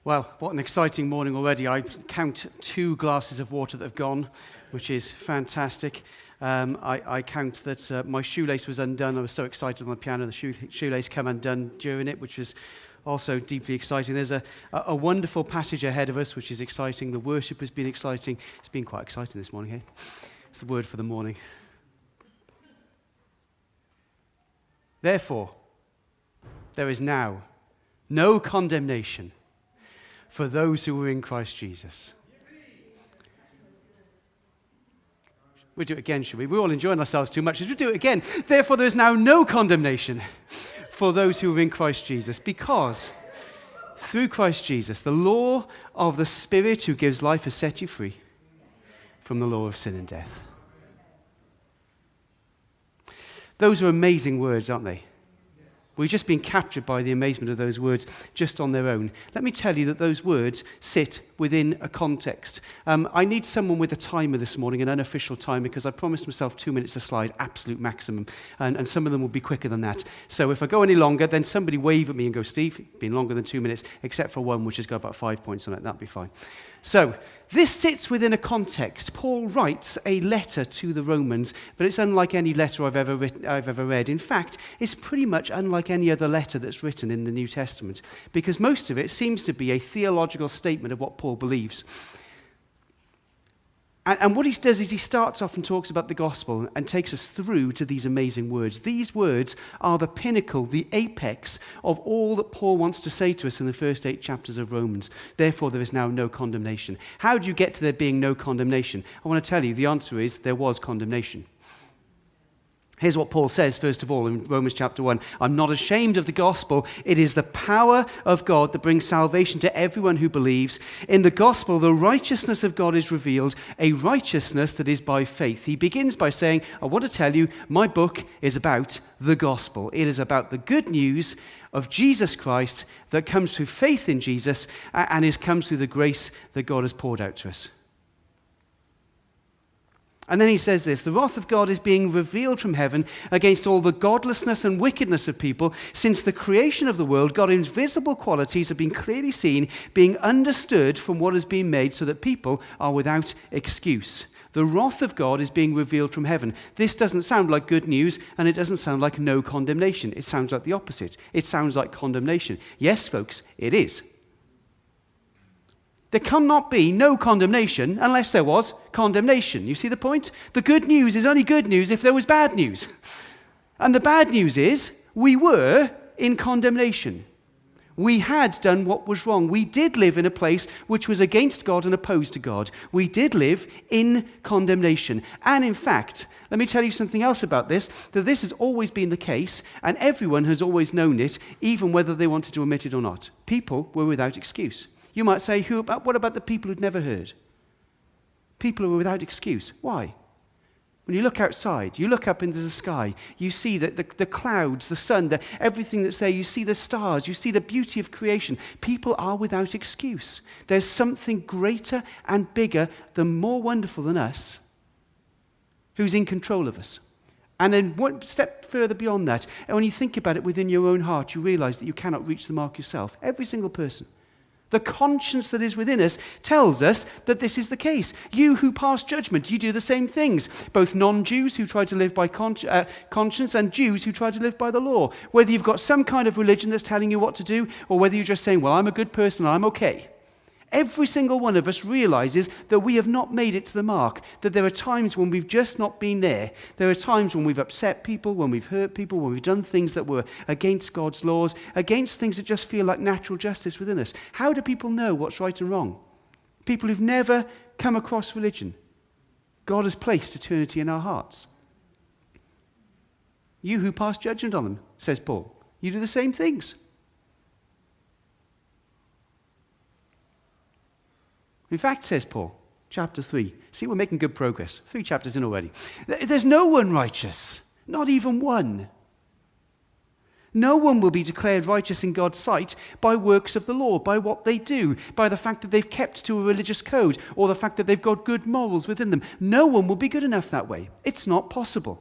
Well, what an exciting morning already. I count 2 glasses of water that have gone, which is fantastic. I count that my shoelace was undone. I was so excited on the piano, the shoelace came undone during it, which was also deeply exciting. There's a wonderful passage ahead of us, which is exciting. The worship has been exciting. It's been quite exciting this morning, hey? It's the word for the morning. Therefore, there is now no condemnation for those who are in Christ Jesus. We'll do it again, shall we? We're all enjoying ourselves too much. We'll do it again. Therefore, there is now no condemnation for those who are in Christ Jesus, because through Christ Jesus, the law of the Spirit who gives life has set you free from the law of sin and death. Those are amazing words, aren't they? We've just been captured by the amazement of those words just on their own. Let me tell you that those words sit within a context. I need someone with a timer this morning, an unofficial timer, because I promised myself 2 minutes a slide, absolute maximum. And some of them will be quicker than that. So if I go any longer, then somebody wave at me and go, Steve, it's been longer than 2 minutes, except for one which has got about 5 points on it. That'll be fine. So this sits within a context. Paul writes a letter to the Romans, but it's unlike any letter I've ever read. In fact, it's pretty much unlike any other letter that's written in the New Testament, because most of it seems to be a theological statement of what Paul believes. And what he does is he starts off and talks about the gospel and takes us through to these amazing words. These words are the pinnacle, the apex of all that Paul wants to say to us in the first 8 chapters of Romans. Therefore, there is now no condemnation. How do you get to there being no condemnation? I want to tell you, the answer is there was condemnation. Here's what Paul says, first of all, in Romans chapter 1. I'm not ashamed of the gospel. It is the power of God that brings salvation to everyone who believes. In the gospel, the righteousness of God is revealed, a righteousness that is by faith. He begins by saying, I want to tell you, my book is about the gospel. It is about the good news of Jesus Christ that comes through faith in Jesus and comes through the grace that God has poured out to us. And then he says this, the wrath of God is being revealed from heaven against all the godlessness and wickedness of people. Since the creation of the world, God's invisible qualities have been clearly seen, being understood from what has been made, so that people are without excuse. The wrath of God is being revealed from heaven. This doesn't sound like good news, and it doesn't sound like no condemnation. It sounds like the opposite. It sounds like condemnation. Yes, folks, it is. There cannot be no condemnation unless there was condemnation. You see the point? The good news is only good news if there was bad news. And the bad news is we were in condemnation. We had done what was wrong. We did live in a place which was against God and opposed to God. We did live in condemnation. And in fact, let me tell you something else about this, that this has always been the case, and everyone has always known it, even whether they wanted to admit it or not. People were without excuse. You might say, what about the people who'd never heard? People who are without excuse. Why? When you look outside, you look up into the sky, you see the clouds, the sun, everything that's there, you see the stars, you see the beauty of creation. People are without excuse. There's something greater and bigger, more wonderful than us, who's in control of us. And then one step further beyond that, and when you think about it within your own heart, you realize that you cannot reach the mark yourself. Every single person. The conscience that is within us tells us that this is the case. You who pass judgment, you do the same things. Both non-Jews who try to live by conscience and Jews who try to live by the law. Whether you've got some kind of religion that's telling you what to do, or whether you're just saying, well, I'm a good person, I'm okay. Every single one of us realizes that we have not made it to the mark, that there are times when we've just not been there. There are times when we've upset people, when we've hurt people, when we've done things that were against God's laws, against things that just feel like natural justice within us. How do people know what's right and wrong? People who've never come across religion. God has placed eternity in our hearts. You who pass judgment on them, says Paul, you do the same things. In fact, says Paul, chapter 3, see, we're making good progress. 3 chapters in already. There's no one righteous, not even one. No one will be declared righteous in God's sight by works of the law, by what they do, by the fact that they've kept to a religious code, or the fact that they've got good morals within them. No one will be good enough that way. It's not possible.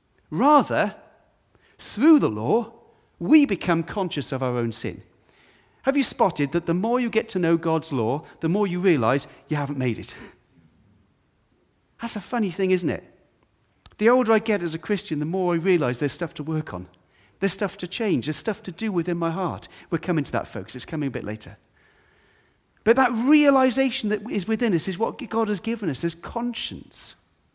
Rather, through the law, we become conscious of our own sin. Have you spotted that the more you get to know God's law, the more you realize you haven't made it? That's a funny thing, isn't it? The older I get as a Christian, the more I realize there's stuff to work on. There's stuff to change. There's stuff to do within my heart. We're coming to that, folks. It's coming a bit later. But that realization that is within us is what God has given us as conscience.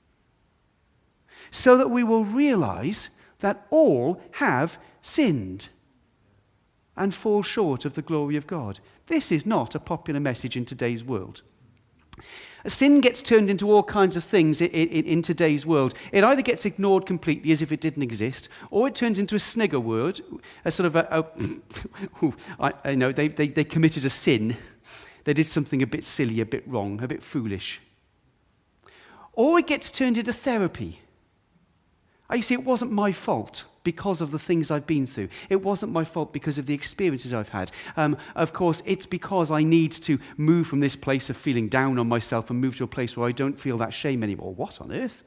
So that we will realize that all have sinned and fall short of the glory of God. This is not a popular message in today's world. Sin gets turned into all kinds of things in today's world. It either gets ignored completely as if it didn't exist, or it turns into a snigger word, a sort of I know they committed a sin. They did something a bit silly, a bit wrong, a bit foolish. Or it gets turned into therapy. You see, it wasn't my fault because of the things I've been through. It wasn't my fault because of the experiences I've had. Of course, it's because I need to move from this place of feeling down on myself and move to a place where I don't feel that shame anymore. What on earth?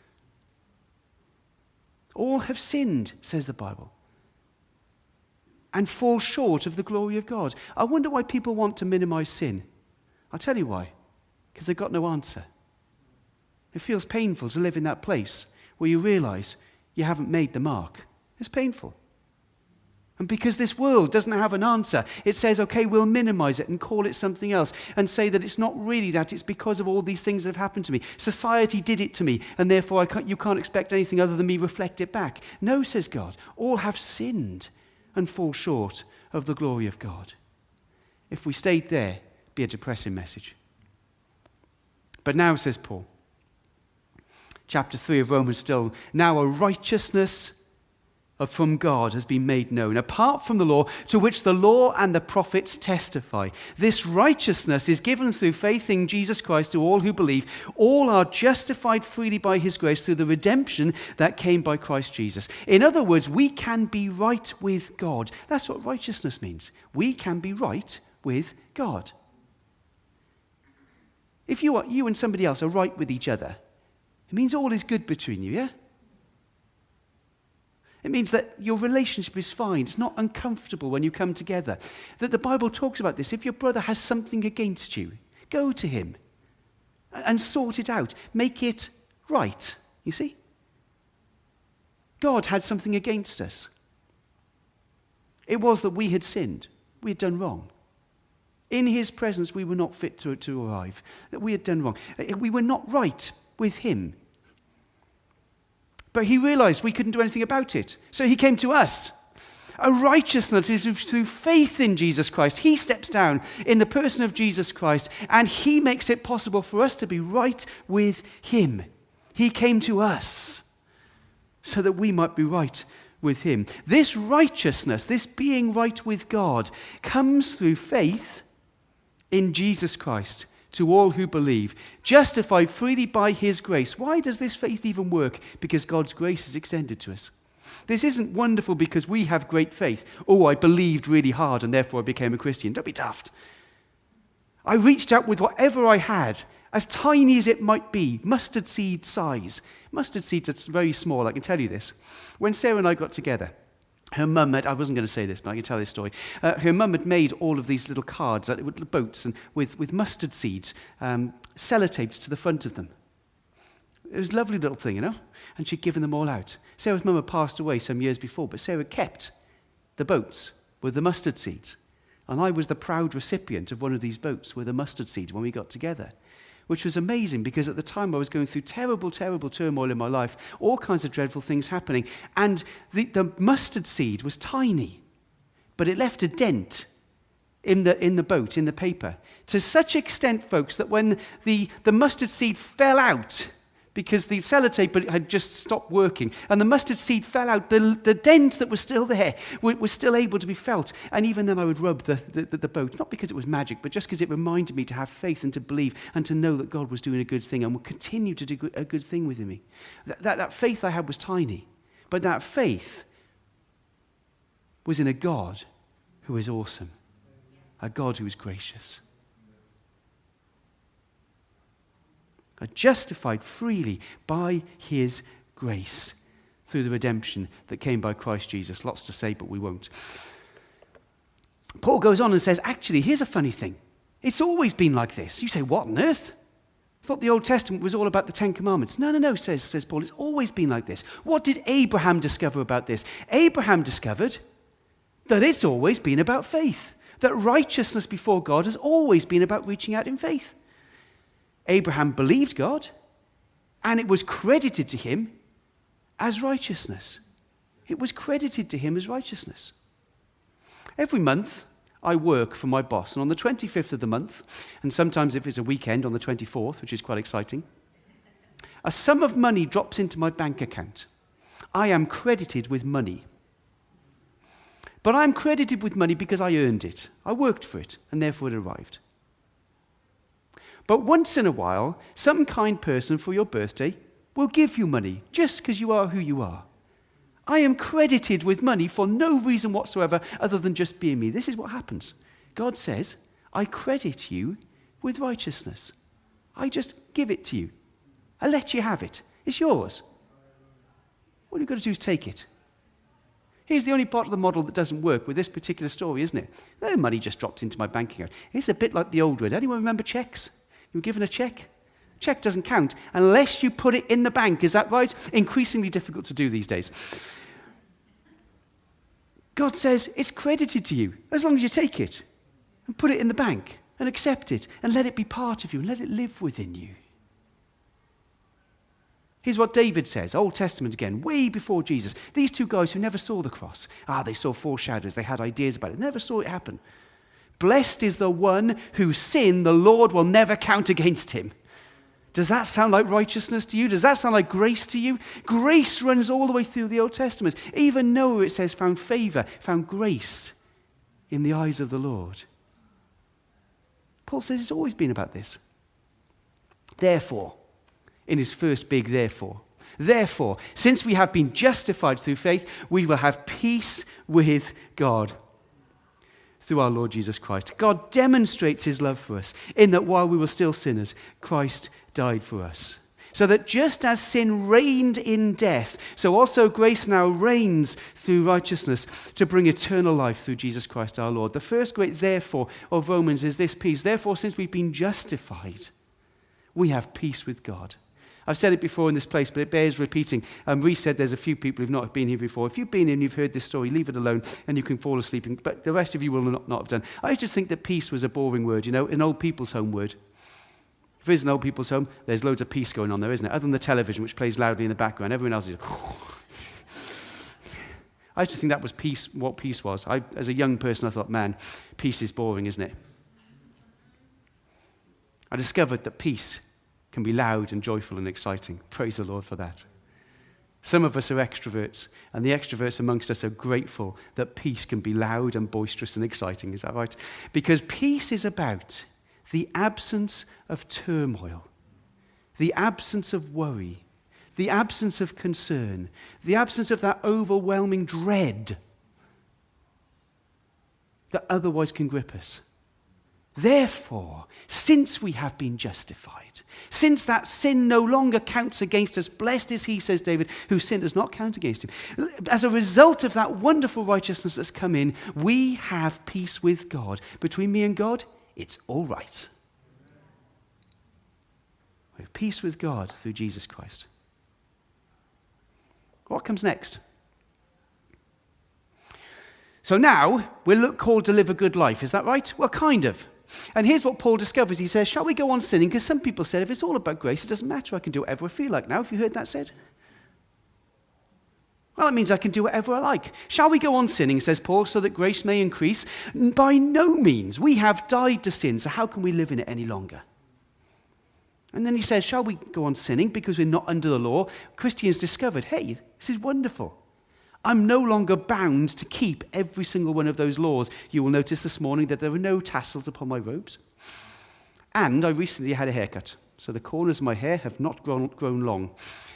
All have sinned, says the Bible, and fall short of the glory of God. I wonder why people want to minimize sin. I'll tell you why. Because they've got no answer. It feels painful to live in that place where you realize you haven't made the mark. It's painful. And because this world doesn't have an answer, it says, okay, we'll minimize it and call it something else and say that it's not really that, it's because of all these things that have happened to me. Society did it to me, and therefore you can't expect anything other than me reflect it back. No, says God, all have sinned and fall short of the glory of God. If we stayed there, it'd be a depressing message. But now, says Paul, chapter 3 of Romans still, now a righteousness from God has been made known, apart from the law, to which the law and the prophets testify. This righteousness is given through faith in Jesus Christ to all who believe. All are justified freely by his grace through the redemption that came by Christ Jesus. In other words, we can be right with God. That's what righteousness means. We can be right with God. If you and somebody else are right with each other, it means all is good between you, yeah? It means that your relationship is fine. It's not uncomfortable when you come together. That the Bible talks about this. If your brother has something against you, go to him and sort it out. Make it right, you see? God had something against us. It was that we had sinned. We had done wrong. In his presence, we were not fit to arrive. That we had done wrong. We were not right with him. But he realized we couldn't do anything about it. So he came to us. A righteousness is through faith in Jesus Christ. He steps down in the person of Jesus Christ, and he makes it possible for us to be right with him. He came to us so that we might be right with him. This righteousness, this being right with God, comes through faith in Jesus Christ to all who believe, justified freely by his grace. Why does this faith even work? Because God's grace is extended to us. This isn't wonderful because we have great faith. Oh, I believed really hard and therefore I became a Christian. Don't be daft. I reached out with whatever I had, as tiny as it might be, mustard seed size. Mustard seeds are very small, I can tell you this. When Sarah and I got together, her mum had, I wasn't going to say this, but I can tell this story. Her mum had made all of these little cards, boats, and with mustard seeds sellotaped to the front of them. It was a lovely little thing, you know, and she'd given them all out. Sarah's mum had passed away some years before, but Sarah kept the boats with the mustard seeds. And I was the proud recipient of one of these boats with a mustard seed when we got together, which was amazing because at the time I was going through terrible, terrible turmoil in my life, all kinds of dreadful things happening. And the mustard seed was tiny, but it left a dent in the boat, in the paper, to such extent, folks, that when the mustard seed fell out, because the sellotape had just stopped working, and the mustard seed fell out, the dent that was still there was still able to be felt. And even then I would rub the boat, not because it was magic, but just because it reminded me to have faith and to believe and to know that God was doing a good thing and would continue to do a good thing within me. That faith I had was tiny, but that faith was in a God who is awesome, a God who is gracious. Are justified freely by his grace through the redemption that came by Christ Jesus. Lots to say, but we won't. Paul goes on and says, actually, here's a funny thing. It's always been like this. You say, what on earth? I thought the Old Testament was all about the Ten Commandments. No, says Paul. It's always been like this. What did Abraham discover about this? Abraham discovered that it's always been about faith. That righteousness before God has always been about reaching out in faith. Abraham believed God, and it was credited to him as righteousness. It was credited to him as righteousness. Every month, I work for my boss, and on the 25th of the month, and sometimes if it's a weekend, on the 24th, which is quite exciting, a sum of money drops into my bank account. I am credited with money. But I'm credited with money because I earned it. I worked for it, and therefore it arrived. But once in a while, some kind person for your birthday will give you money just because you are who you are. I am credited with money for no reason whatsoever other than just being me. This is what happens. God says, I credit you with righteousness. I just give it to you. I let you have it. It's yours. All you've got to do is take it. Here's the only part of the model that doesn't work with this particular story, isn't it? The money just drops into my bank account. It's a bit like the old word. Anyone remember checks? You were given a check? Check doesn't count unless you put it in the bank. Is that right? Increasingly difficult to do these days. God says it's credited to you as long as you take it and put it in the bank and accept it and let it be part of you and let it live within you. Here's what David says, Old Testament again, way before Jesus. These two guys who never saw the cross. They saw foreshadows. They had ideas about it. Never saw it happen. Blessed is the one whose sin the Lord will never count against him. Does that sound like righteousness to you? Does that sound like grace to you? Grace runs all the way through the Old Testament. Even Noah, it says, found favor, found grace in the eyes of the Lord. Paul says it's always been about this. Therefore, in his first big therefore, since we have been justified through faith, we will have peace with God through our Lord Jesus Christ. God demonstrates his love for us in that while we were still sinners, Christ died for us. So that just as sin reigned in death, so also grace now reigns through righteousness to bring eternal life through Jesus Christ our Lord. The first great therefore of Romans is this peace. Therefore, since we've been justified, we have peace with God. I've said it before in this place, but it bears repeating. Reese said there's a few people who've not been here before. If you've been here and you've heard this story, leave it alone and you can fall asleep. But the rest of you will not have done. I used to think that peace was a boring word, an old people's home word. If there's an old people's home, there's loads of peace going on there, isn't it? Other than the television, which plays loudly in the background. Everyone else is... I used to think that was peace, what peace was. As a young person, I thought, man, peace is boring, isn't it? I discovered that peace can be loud and joyful and exciting. Praise the Lord for that. Some of us are extroverts, and the extroverts amongst us are grateful that peace can be loud and boisterous and exciting. Is that right? Because peace is about the absence of turmoil, the absence of worry, the absence of concern, the absence of that overwhelming dread that otherwise can grip us. Therefore, since we have been justified, since that sin no longer counts against us, blessed is he, says David, whose sin does not count against him. As a result of that wonderful righteousness that's come in, we have peace with God. Between me and God, it's all right. We have peace with God through Jesus Christ. What comes next? So now, we're called to live a good life. Is that right? Well, kind of. And here's what Paul discovers. He says, shall we go on sinning? Because some people said, if it's all about grace, it doesn't matter. I can do whatever I feel like now. Have you heard that said? Well, that means I can do whatever I like. Shall we go on sinning, says Paul, so that grace may increase? By no means. We have died to sin, so how can we live in it any longer? And then he says, shall we go on sinning because we're not under the law? Christians discovered, hey, this is wonderful. I'm no longer bound to keep every single one of those laws. You will notice this morning that there are no tassels upon my robes. And I recently had a haircut, so the corners of my hair have not grown long.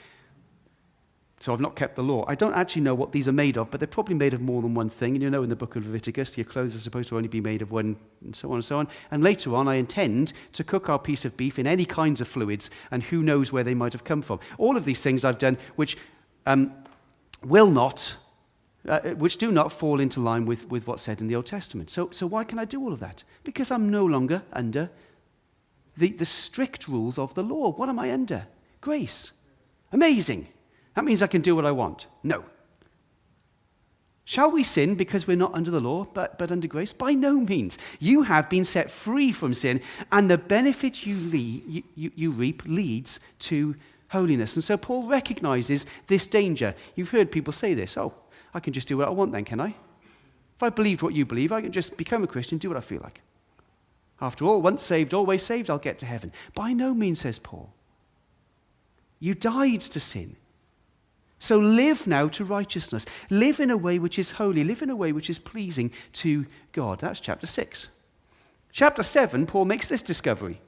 So I've not kept the law. I don't actually know what these are made of, but they're probably made of more than one thing. And in the book of Leviticus, your clothes are supposed to only be made of one, and so on and so on. And later on, I intend to cook our piece of beef in any kinds of fluids, and who knows where they might have come from. All of these things I've done, which will not which do not fall into line with what's said in the Old Testament. So why can I do all of that? Because I'm no longer under the strict rules of the law. What am I under? Grace. Amazing. That means I can do what I want. No. Shall we sin because we're not under the law, but under grace? By no means. You have been set free from sin, and the benefit you reap leads to holiness. And so Paul recognizes this danger. You've heard people say this, oh, I can just do what I want then, can I? If I believed what you believe, I can just become a Christian, do what I feel like. After all, once saved, always saved, I'll get to heaven. By no means, says Paul. You died to sin. So live now to righteousness. Live in a way which is holy. Live in a way which is pleasing to God. That's chapter 6. Chapter 7, Paul makes this discovery.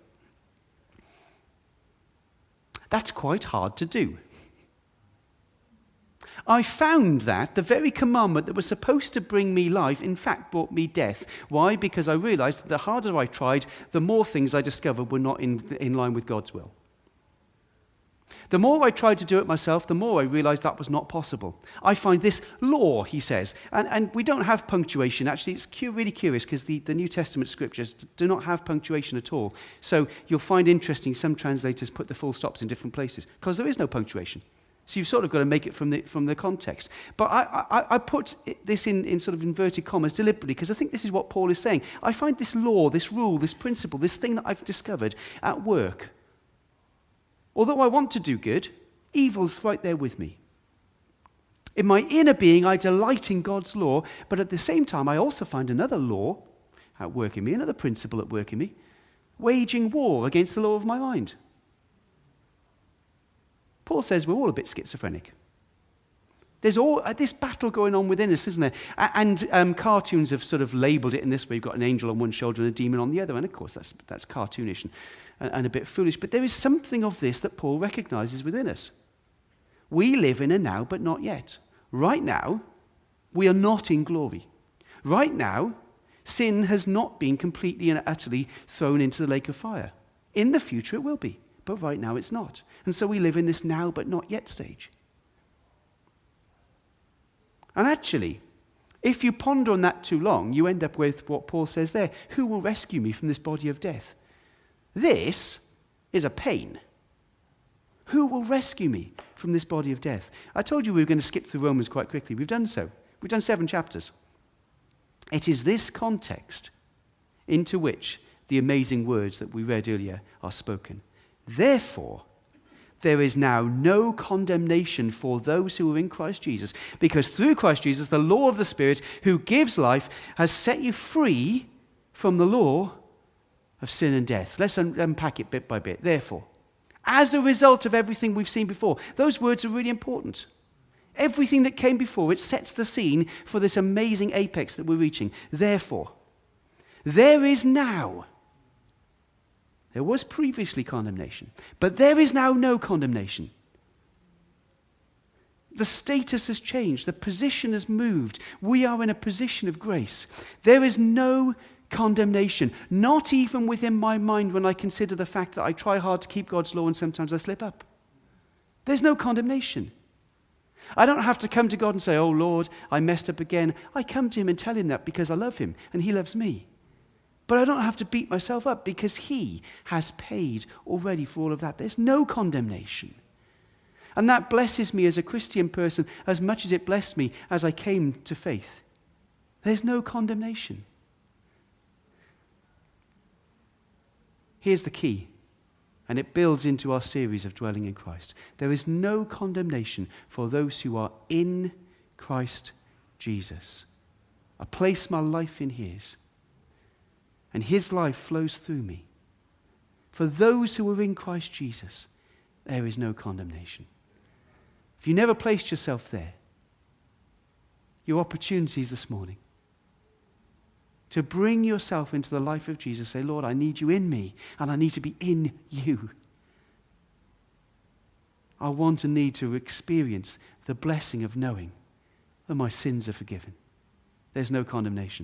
That's quite hard to do. I found that the very commandment that was supposed to bring me life, in fact, brought me death. Why? Because I realized that the harder I tried, the more things I discovered were not in line with God's will. The more I tried to do it myself, the more I realized that was not possible. I find this law, he says, and we don't have punctuation. Actually, it's really curious because the New Testament scriptures do not have punctuation at all. So you'll find interesting, some translators put the full stops in different places because there is no punctuation. So you've sort of got to make it from the context. But I put this in sort of inverted commas deliberately because I think this is what Paul is saying. I find this law, this rule, this principle, this thing that I've discovered at work. Although I want to do good, evil's right there with me. In my inner being, I delight in God's law, but at the same time, I also find another law at work in me, another principle at work in me, waging war against the law of my mind. Paul says we're all a bit schizophrenic. There's all this battle going on within us, isn't there? And cartoons have sort of labelled it in this way. You've got an angel on one shoulder and a demon on the other. And of course, that's cartoonish and a bit foolish. But there is something of this that Paul recognises within us. We live in a now, but not yet. Right now, we are not in glory. Right now, sin has not been completely and utterly thrown into the lake of fire. In the future, it will be. But right now, it's not. And so we live in this now, but not yet stage. And actually, if you ponder on that too long, you end up with what Paul says there. Who will rescue me from this body of death? This is a pain. Who will rescue me from this body of death? I told you we were going to skip through Romans quite quickly. We've done so. We've done 7 chapters. It is this context into which the amazing words that we read earlier are spoken. Therefore, there is now no condemnation for those who are in Christ Jesus, because through Christ Jesus, the law of the Spirit who gives life has set you free from the law of sin and death. Let's unpack it bit by bit. Therefore, as a result of everything we've seen before, those words are really important. Everything that came before, it sets the scene for this amazing apex that we're reaching. Therefore, there is now. There was previously condemnation, but there is now no condemnation. The status has changed. The position has moved. We are in a position of grace. There is no condemnation, not even within my mind when I consider the fact that I try hard to keep God's law and sometimes I slip up. There's no condemnation. I don't have to come to God and say, oh Lord, I messed up again. I come to him and tell him that because I love him and he loves me. But I don't have to beat myself up because he has paid already for all of that. There's no condemnation. And that blesses me as a Christian person as much as it blessed me as I came to faith. There's no condemnation. Here's the key, and it builds into our series of dwelling in Christ. There is no condemnation for those who are in Christ Jesus. I place my life in his. And his life flows through me. For those who are in Christ Jesus, there is no condemnation. If you never placed yourself there, your opportunities this morning to bring yourself into the life of Jesus, say, Lord, I need you in me, and I need to be in you. I want and need to experience the blessing of knowing that my sins are forgiven. There's no condemnation.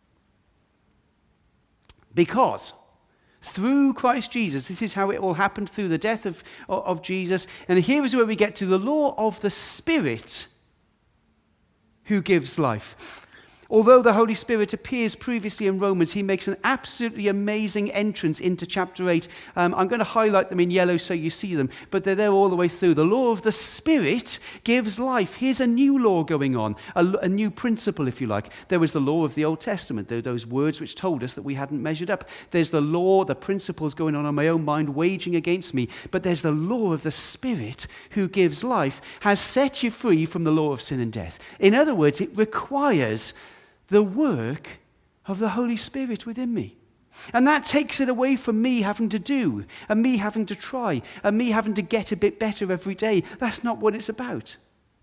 Because through Christ Jesus, this is how it all happened, through the death of Jesus. And here is where we get to the law of the Spirit who gives life. Although the Holy Spirit appears previously in Romans, he makes an absolutely amazing entrance into chapter 8. I'm going to highlight them in yellow so you see them, but they're there all the way through. The law of the Spirit gives life. Here's a new law going on, a new principle, if you like. There was the law of the Old Testament. There were those words which told us that we hadn't measured up. There's the law, the principles going on in my own mind, waging against me. But there's the law of the Spirit who gives life, has set you free from the law of sin and death. In other words, it requires the work of the Holy Spirit within me. And that takes it away from me having to do, and me having to try, and me having to get a bit better every day. That's not what it's about.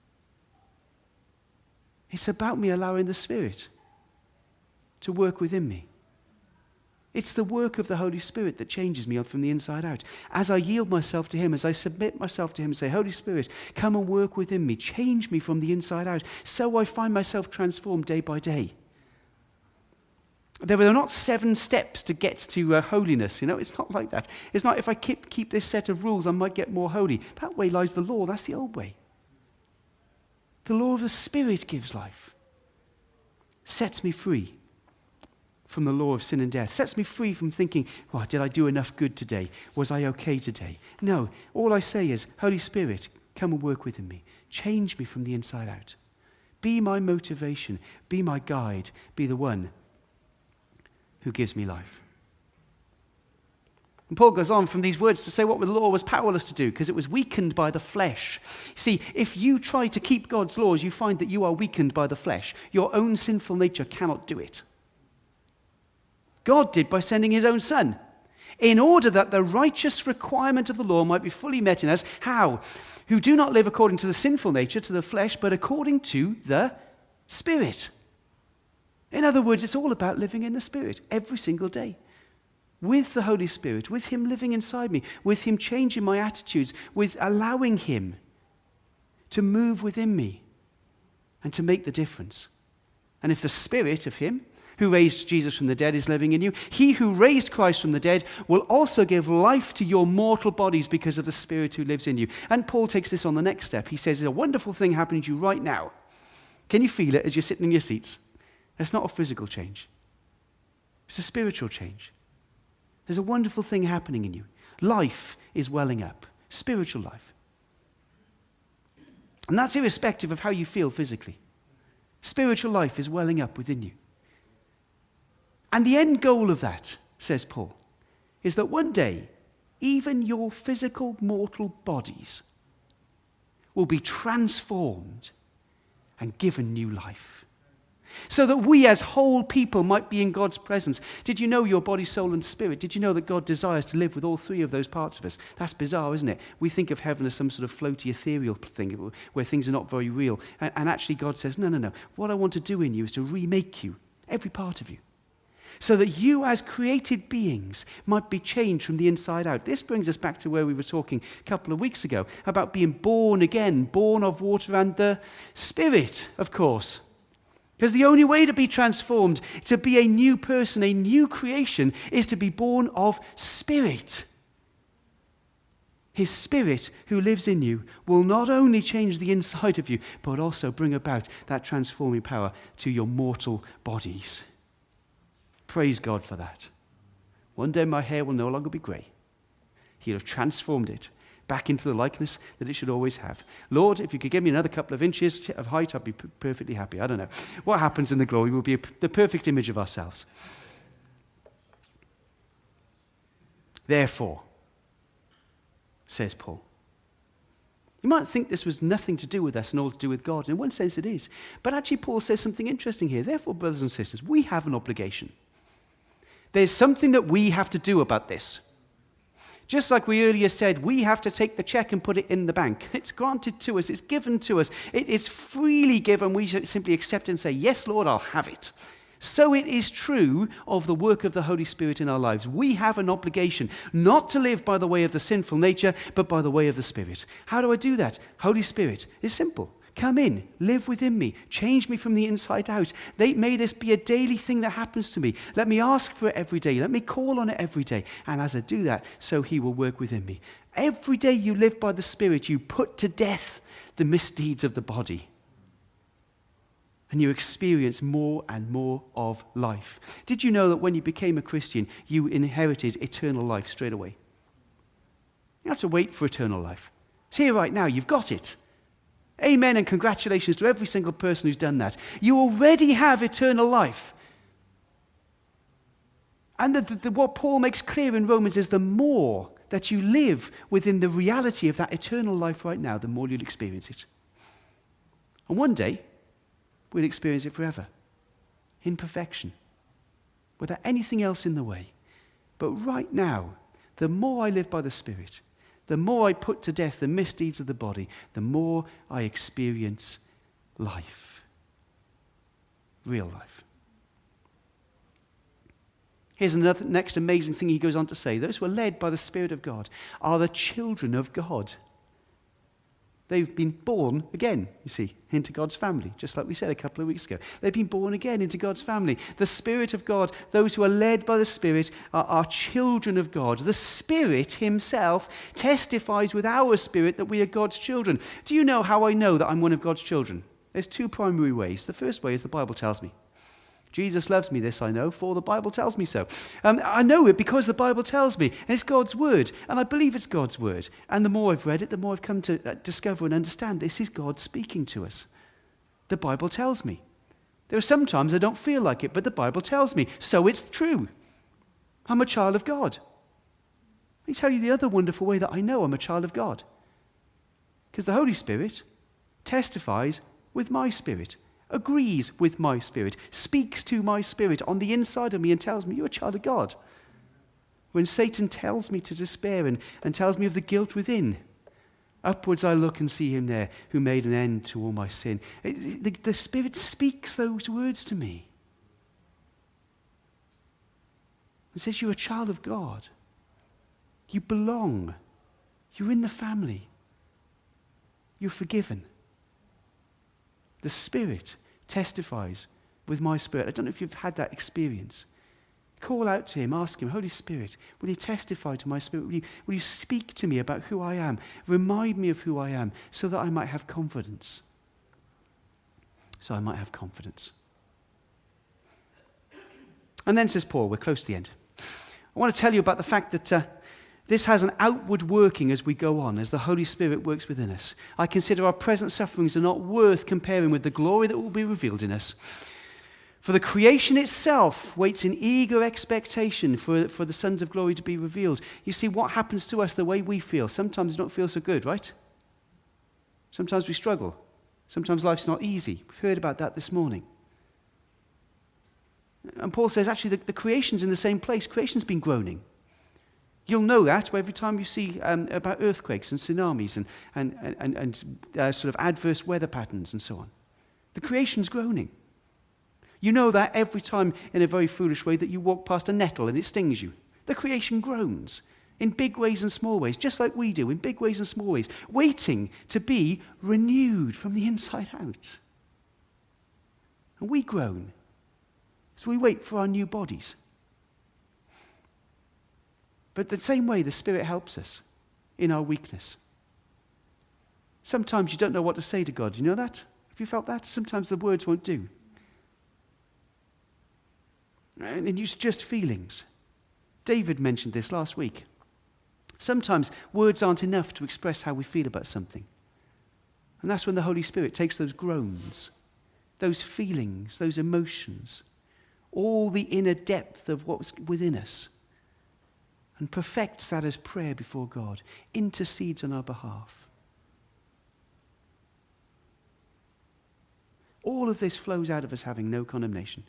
It's about me allowing the Spirit to work within me. It's the work of the Holy Spirit that changes me from the inside out. As I yield myself to him, as I submit myself to him and say, Holy Spirit, come and work within me, change me from the inside out, so I find myself transformed day by day. There are not 7 steps to get to holiness. It's not like that. It's not if I keep this set of rules, I might get more holy. That way lies the law. That's the old way. The law of the Spirit gives life, sets me free from the law of sin and death, sets me free from thinking, did I do enough good today? Was I okay today? No, all I say is, Holy Spirit, come and work within me. Change me from the inside out. Be my motivation, be my guide, be the one who gives me life. And Paul goes on from these words to say what the law was powerless to do because it was weakened by the flesh. See, if you try to keep God's laws, you find that you are weakened by the flesh. Your own sinful nature cannot do it. God did by sending his own Son, in order that the righteous requirement of the law might be fully met in us. How? Who do not live according to the sinful nature, to the flesh, but according to the Spirit. In other words, it's all about living in the Spirit every single day. With the Holy Spirit, with him living inside me, with him changing my attitudes, with allowing him to move within me and to make the difference. And if the Spirit of him who raised Jesus from the dead is living in you, he who raised Christ from the dead will also give life to your mortal bodies because of the Spirit who lives in you. And Paul takes this on the next step. He says, there's a wonderful thing happening to you right now. Can you feel it as you're sitting in your seats? It's not a physical change. It's a spiritual change. There's a wonderful thing happening in you. Life is welling up. Spiritual life. And that's irrespective of how you feel physically. Spiritual life is welling up within you. And the end goal of that, says Paul, is that one day, even your physical mortal bodies will be transformed and given new life. So that we as whole people might be in God's presence. Did you know your body, soul, and spirit? Did you know that God desires to live with all 3 of those parts of us? That's bizarre, isn't it? We think of heaven as some sort of floaty, ethereal thing where things are not very real. And actually God says, no. What I want to do in you is to remake you, every part of you. So that you as created beings might be changed from the inside out. This brings us back to where we were talking a couple of weeks ago about being born again, born of water and the Spirit, of course. Because the only way to be transformed, to be a new person, a new creation, is to be born of Spirit. His Spirit who lives in you will not only change the inside of you, but also bring about that transforming power to your mortal bodies. Praise God for that. One day my hair will no longer be grey. He'll have transformed it back into the likeness that it should always have. Lord, if you could give me another couple of inches of height, I'd be perfectly happy. I don't know. What happens in the glory will be the perfect image of ourselves. Therefore, says Paul. You might think this was nothing to do with us and all to do with God. In one sense it is. But actually Paul says something interesting here. Therefore, brothers and sisters, we have an obligation. There's something that we have to do about this. Just like we earlier said, we have to take the check and put it in the bank. It's granted to us. It's given to us. It's freely given. We should simply accept it and say, yes, Lord, I'll have it. So it is true of the work of the Holy Spirit in our lives. We have an obligation not to live by the way of the sinful nature, but by the way of the Spirit. How do I do that? Holy Spirit is simple. Come in, live within me, change me from the inside out. May this be a daily thing that happens to me. Let me ask for it every day. Let me call on it every day. And as I do that, so he will work within me. Every day you live by the Spirit, you put to death the misdeeds of the body. And you experience more and more of life. Did you know that when you became a Christian, you inherited eternal life straight away? You don't have to wait for eternal life. It's here right now. You've got it. Amen and congratulations to every single person who's done that. You already have eternal life. And what Paul makes clear in Romans is the more that you live within the reality of that eternal life right now, the more you'll experience it. And one day, we'll experience it forever, in perfection, without anything else in the way. But right now, the more I live by the Spirit, the more I put to death the misdeeds of the body, the more I experience life. Real life. Here's another next amazing thing he goes on to say. Those who are led by the Spirit of God are the children of God. They've been born again, you see, into God's family, just like we said a couple of weeks ago. They've been born again into God's family. The Spirit of God, those who are led by the Spirit, are children of God. The Spirit himself testifies with our spirit that we are God's children. Do you know how I know that I'm one of God's children? There's two primary ways. The first way is the Bible tells me. Jesus loves me, this I know, for the Bible tells me so. I know it because the Bible tells me, and it's God's word, and I believe it's God's word. And the more I've read it, the more I've come to discover and understand this is God speaking to us. The Bible tells me. There are some times I don't feel like it, but the Bible tells me, so it's true. I'm a child of God. Let me tell you the other wonderful way that I know I'm a child of God. Because the Holy Spirit testifies with my spirit, agrees with my spirit, speaks to my spirit on the inside of me and tells me, you're a child of God. When Satan tells me to despair and tells me of the guilt within, upwards I look and see him there who made an end to all my sin. The Spirit speaks those words to me. It says you're a child of God. You belong. You're in the family. You're forgiven. The Spirit testifies with my spirit. I don't know if you've had that experience. Call out to him, ask him, Holy Spirit, will you testify to my spirit? Will you speak to me about who I am? Remind me of who I am so that I might have confidence. So I might have confidence. And then says Paul, we're close to the end. I want to tell you about the fact that this has an outward working as we go on, as the Holy Spirit works within us. I consider our present sufferings are not worth comparing with the glory that will be revealed in us. For the creation itself waits in eager expectation for the sons of glory to be revealed. You see, what happens to us the way we feel? Sometimes we don't feel so good, right? Sometimes we struggle. Sometimes life's not easy. We've heard about that this morning. And Paul says, actually, the creation's in the same place. Creation's been groaning. You'll know that every time you see about earthquakes and tsunamis and sort of adverse weather patterns and so on. The creation's groaning. You know that every time in a very foolish way that you walk past a nettle and it stings you. The creation groans in big ways and small ways, just like we do, in big ways and small ways, waiting to be renewed from the inside out. And we groan as we wait for our new bodies. But the same way, the Spirit helps us in our weakness. Sometimes you don't know what to say to God. You know that? Have you felt that? Sometimes the words won't do. And use just feelings. David mentioned this last week. Sometimes words aren't enough to express how we feel about something. And that's when the Holy Spirit takes those groans, those feelings, those emotions, all the inner depth of what's within us, and perfects that as prayer before God, intercedes on our behalf. All of this flows out of us having no condemnation.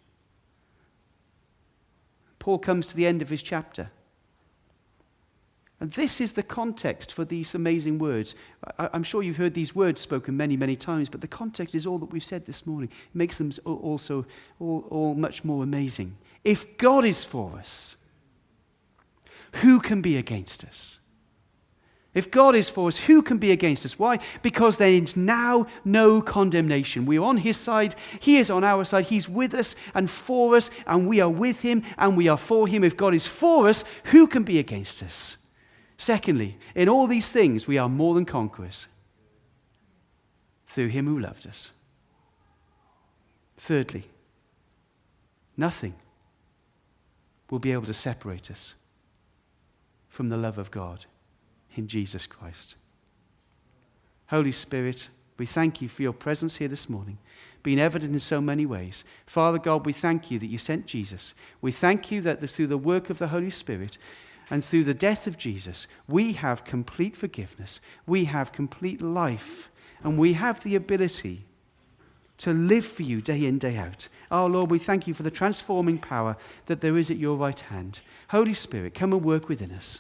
Paul comes to the end of his chapter. And this is the context for these amazing words. I'm sure you've heard these words spoken many, many times, but the context is all that we've said this morning. It makes them also all much more amazing. If God is for us, who can be against us? If God is for us, who can be against us? Why? Because there is now no condemnation. We are on his side. He is on our side. He's with us and for us, and we are with him and we are for him. If God is for us, who can be against us? Secondly, in all these things, we are more than conquerors through him who loved us. Thirdly, nothing will be able to separate us from the love of God in Jesus Christ. Holy Spirit, we thank you for your presence here this morning, being evident in so many ways. Father God, we thank you that you sent Jesus. We thank you that through the work of the Holy Spirit and through the death of Jesus, we have complete forgiveness, we have complete life, and we have the ability to live for you day in, day out. Oh Lord, we thank you for the transforming power that there is at your right hand. Holy Spirit, come and work within us.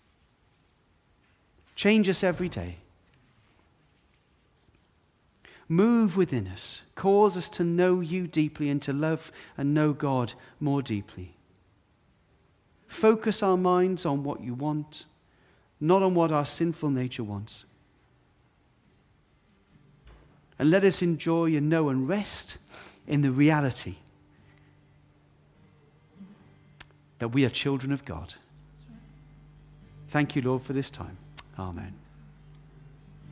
Change us every day. Move within us. Cause us to know you deeply and to love and know God more deeply. Focus our minds on what you want, not on what our sinful nature wants. And let us enjoy and know and rest in the reality that we are children of God. Thank you, Lord, for this time. Amen.